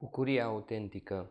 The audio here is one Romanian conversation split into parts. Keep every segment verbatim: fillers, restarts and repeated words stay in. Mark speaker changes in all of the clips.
Speaker 1: Bucuria autentică.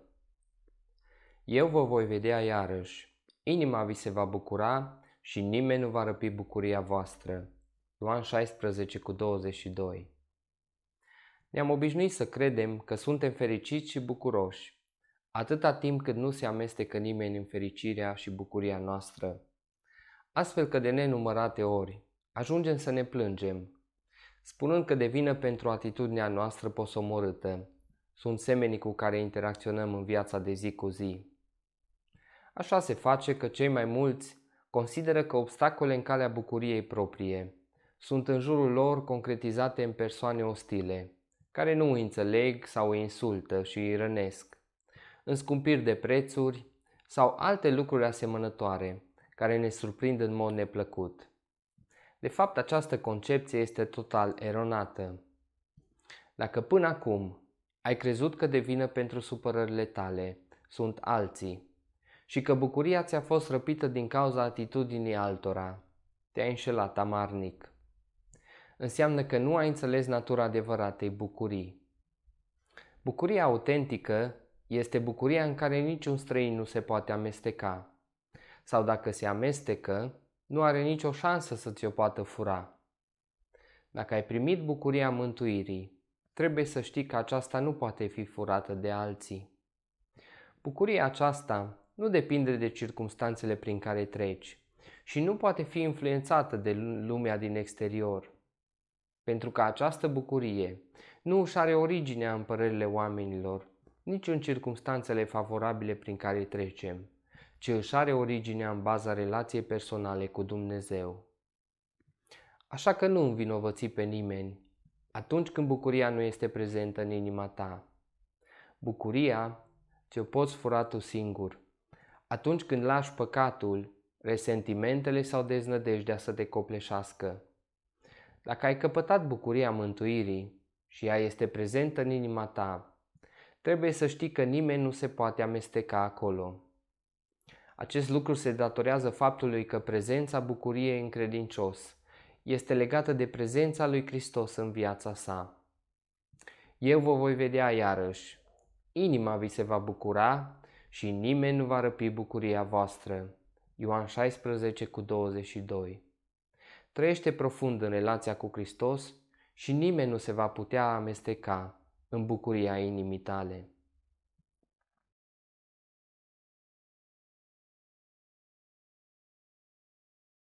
Speaker 1: Eu vă voi vedea iarăși, inima vi se va bucura și nimeni nu va răpi bucuria voastră. Ioan șaisprezece cu douăzeci și doi. Ne-am obișnuit să credem că suntem fericiți și bucuroși, atâta timp cât nu se amestecă nimeni în fericirea și bucuria noastră. Astfel că de nenumărate ori ajungem să ne plângem, spunând că de vină pentru atitudinea noastră posomorâtă sunt semenii cu care interacționăm în viața de zi cu zi. Așa se face că cei mai mulți consideră că obstacole în calea bucuriei proprie sunt în jurul lor concretizate în persoane ostile, care nu îi înțeleg sau îi insultă și îi rănesc, în scumpiri de prețuri sau alte lucruri asemănătoare, care ne surprind în mod neplăcut. De fapt, această concepție este total eronată. Dacă până acum ai crezut că de vină pentru supărările tale sunt alții și că bucuria ți-a fost răpită din cauza atitudinii altora, te-ai înșelat amarnic. Înseamnă că nu ai înțeles natura adevăratei bucurii. Bucuria autentică este bucuria în care niciun străin nu se poate amesteca, sau dacă se amestecă, nu are nicio șansă să ți-o poată fura. Dacă ai primit bucuria mântuirii, trebuie să știi că aceasta nu poate fi furată de alții. Bucuria aceasta nu depinde de circumstanțele prin care treci și nu poate fi influențată de lumea din exterior, pentru că această bucurie nu își are originea în părerile oamenilor, nici în circumstanțele favorabile prin care trecem, ci își are originea în baza relației personale cu Dumnezeu. Așa că nu învinovăți pe nimeni atunci când bucuria nu este prezentă în inima ta. Bucuria ți-o poți fura tu singur, atunci când lași păcatul, resentimentele sau deznădejdea să te copleșească. Dacă ai căpătat bucuria mântuirii și ea este prezentă în inima ta, trebuie să știi că nimeni nu se poate amesteca acolo. Acest lucru se datorează faptului că prezența bucuriei în credincios este legată de prezența lui Hristos în viața sa. Eu vă voi vedea iarăși, inima vi se va bucura și nimeni nu va răpi bucuria voastră. Ioan șaisprezece cu douăzeci și doi. Trăiește profund în relația cu Hristos și nimeni nu se va putea amesteca în bucuria inimii tale.